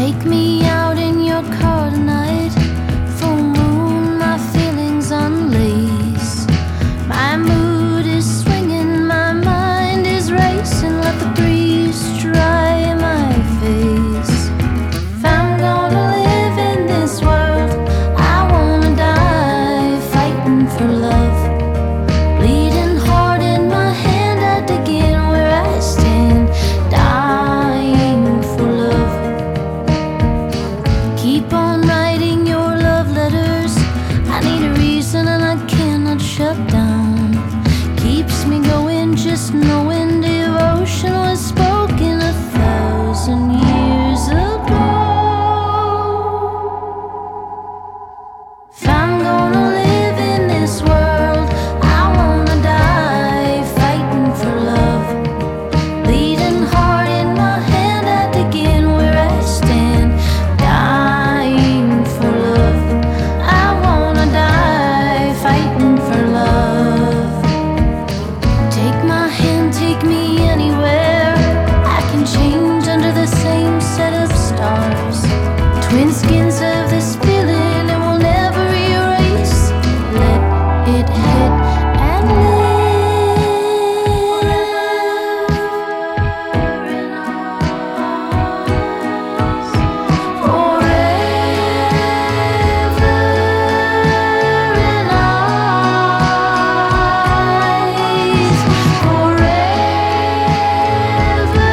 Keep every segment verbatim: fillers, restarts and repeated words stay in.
Take me out in your car tonight. Full moon, my feelings unlace. My mood is swinging, my mind is racing. Let the breeze dry my face. If I'm gonna live in this world, I wanna die fighting for love. Bleeding heart in my hand, I dig in where I stand, dying for love. Keep on writing your love letters. I need a reason and I cannot shut down. Keeps me going just knowing devotion was spoken a thousand years ago. If I'm gonna live in this world, I wanna die fighting for love. Bleeding heart in my hand, I dig in where I stand, dying for love. I wanna die fighting for love. Take my hand, take me anywhere. I can change under the same set of stars. Twin skins of this feeling, it will never erase. Let it hit and live in us forever in eyes, forever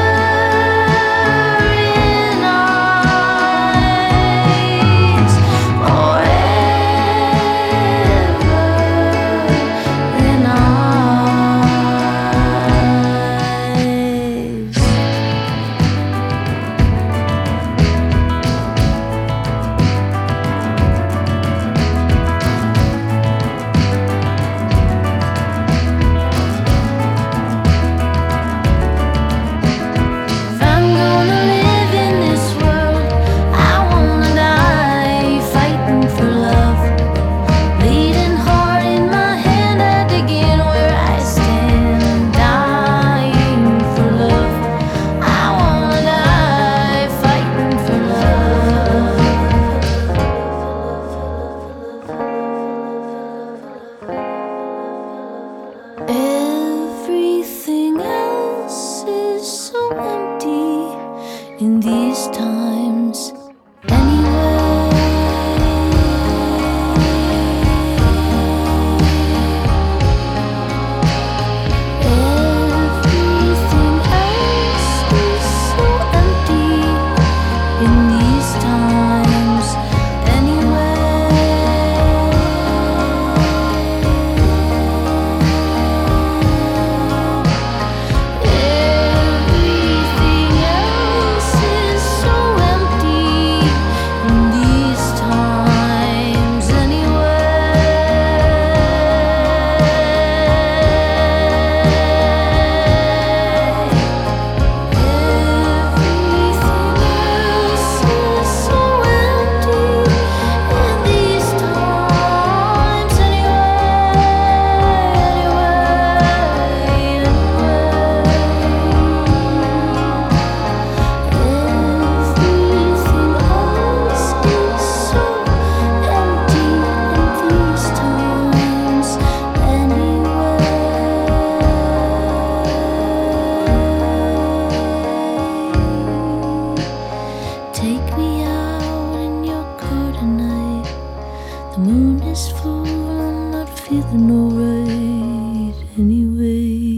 in eyes, forever in eyes. If I'm gonna live in this world, I wanna die fighting for love. Bleeding heart in my hand, I dig in where I stand, dying for love. I wanna die fighting for love. Everything else is so empty in these times anyway. Everything else is so empty in these times Everything else is so empty in these times Take me out in your car tonight. The moon is full, I'm not feeling alright anyway.